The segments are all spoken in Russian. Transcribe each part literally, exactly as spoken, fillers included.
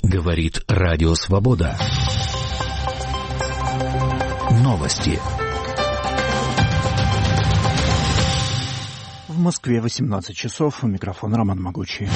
Говорит Радио Свобода. Новости. В Москве восемнадцать часов. У микрофона Роман Могучий.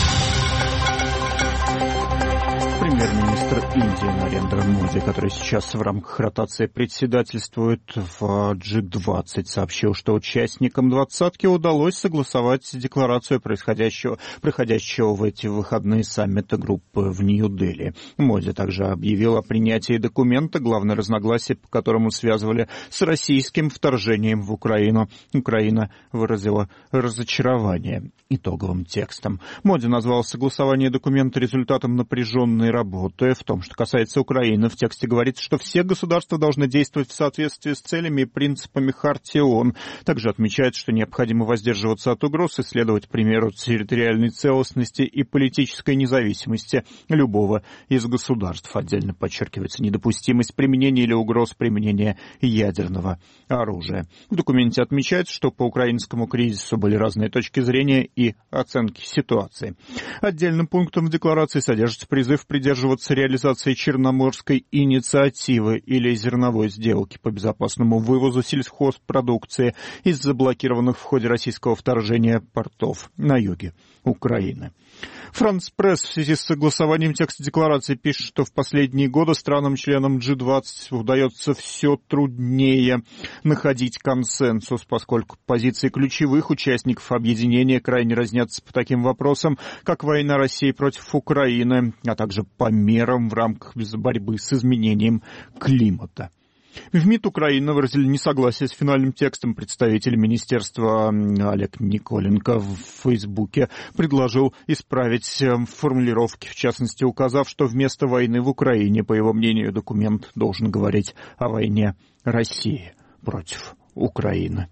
Премьер-министр Индии Нарендра Моди, который сейчас в рамках ротации председательствует в джи двадцать, сообщил, что участникам двадцатки удалось согласовать декларацию происходящего, проходящего в эти выходные саммита группы в Нью-Дели. Моди также объявил о принятии документа, главное разногласие по которому связывали с российским вторжением в Украину. Украина выразила разочарование итоговым текстом. Моди назвал согласование документа результатом напряженной работы. В том, что касается Украины, в тексте говорится, что все государства должны действовать в соответствии с целями и принципами Хартии ООН. Также отмечается, что необходимо воздерживаться от угроз и следовать примеру территориальной целостности и политической независимости любого из государств. Отдельно подчеркивается недопустимость применения или угроз применения ядерного оружия. В документе отмечается, что по украинскому кризису были разные точки зрения и оценки ситуации. Отдельным пунктом в декларации содержится призыв придерживаться реализации Черноморской инициативы или зерновой сделки по безопасному вывозу сельхозпродукции из заблокированных в ходе российского вторжения портов на юге Украины. Франс Пресс в связи с согласованием текста декларации пишет, что в последние годы странам-членам джи двадцать удается все труднее находить консенсус, поскольку позиции ключевых участников объединения крайне разнятся по таким вопросам, как война России против Украины, а также по мерам в рамках борьбы с изменением климата. В МИД Украины выразили несогласие с финальным текстом. Представитель министерства Олег Николенко в Фейсбуке предложил исправить формулировки, в частности, указав, что вместо войны в Украине, по его мнению, документ должен говорить о войне России против Украины.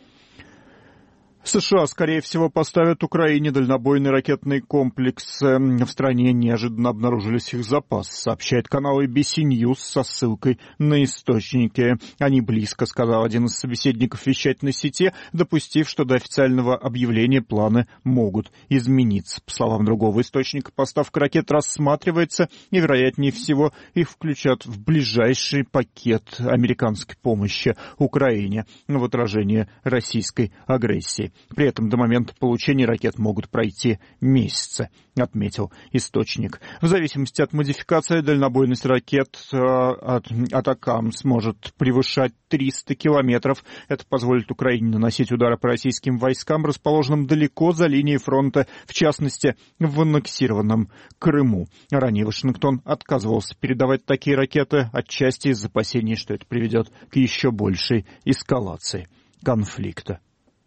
США, скорее всего, поставят Украине дальнобойный ракетный комплекс. В стране неожиданно обнаружились их запасы, сообщает канал эй би си News со ссылкой на источники. Они близко, сказал один из собеседников вещательной сети, допустив, что до официального объявления планы могут измениться. По словам другого источника, поставка ракет рассматривается, и, вероятнее всего, их включат в ближайший пакет американской помощи Украине в отражении российской агрессии. При этом до момента получения ракет могут пройти месяцы, отметил источник. В зависимости от модификации дальнобойность ракет от «Атакам» сможет превышать триста километров. Это позволит Украине наносить удары по российским войскам, расположенным далеко за линией фронта, в частности, в аннексированном Крыму. Ранее Вашингтон отказывался передавать такие ракеты, отчасти из опасений, что это приведет к еще большей эскалации конфликта.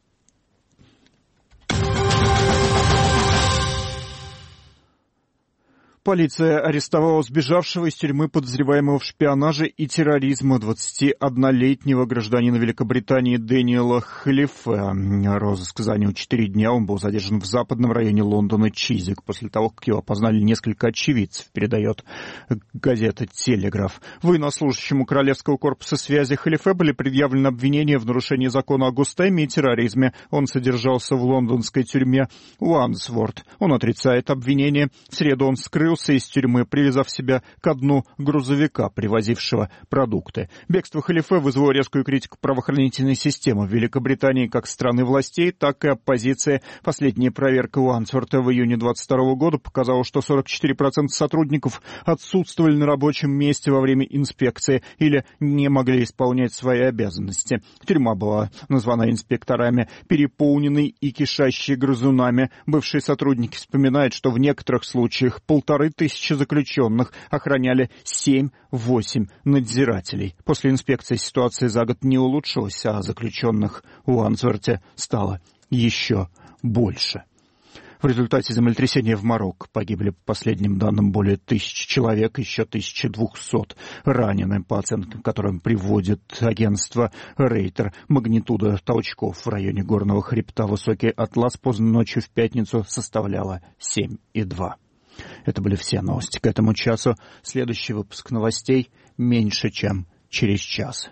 Полиция арестовала сбежавшего из тюрьмы подозреваемого в шпионаже и терроризме двадцатиоднолетнего гражданина Великобритании Дэниела Халифе. Розыск занял четыре дня. Он был задержан в западном районе Лондона Чизик после того, как его опознали несколько очевидцев, передает газета «Телеграф». Военнослужащему Королевского корпуса связи Халифе были предъявлены обвинения в нарушении закона о гостайме и терроризме. Он содержался в лондонской тюрьме Уансворт. Он отрицает обвинения. В среду он скрылся из тюрьмы, привязав себя к дну грузовика, привозившего продукты. Бегство Халифе вызвало резкую критику правоохранительной системы в Великобритании как страны властей, так и оппозиции. Последняя проверка Уансворта в июне двадцать второго года показала, что сорок четыре процента сотрудников отсутствовали на рабочем месте во время инспекции или не могли исполнять свои обязанности. Тюрьма была названа инспекторами переполненной и кишащей грызунами. Бывшие сотрудники вспоминают, что в некоторых случаях полторы тысячи заключенных охраняли семь-восемь надзирателей. После инспекции ситуация за год не улучшилась, а заключенных в Уансворте стало еще больше. В результате землетрясения в Марокко погибли, по последним данным, более тысячи человек, еще тысяча двести ранены, по оценкам, которым приводит агентство Рейтер. Магнитуда толчков в районе горного хребта Высокий Атлас поздно ночью в пятницу составляла семь и два. Это были все новости к этому часу. Следующий выпуск новостей меньше, чем через час.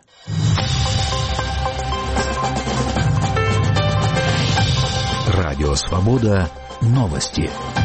Радио «Свобода». Новости.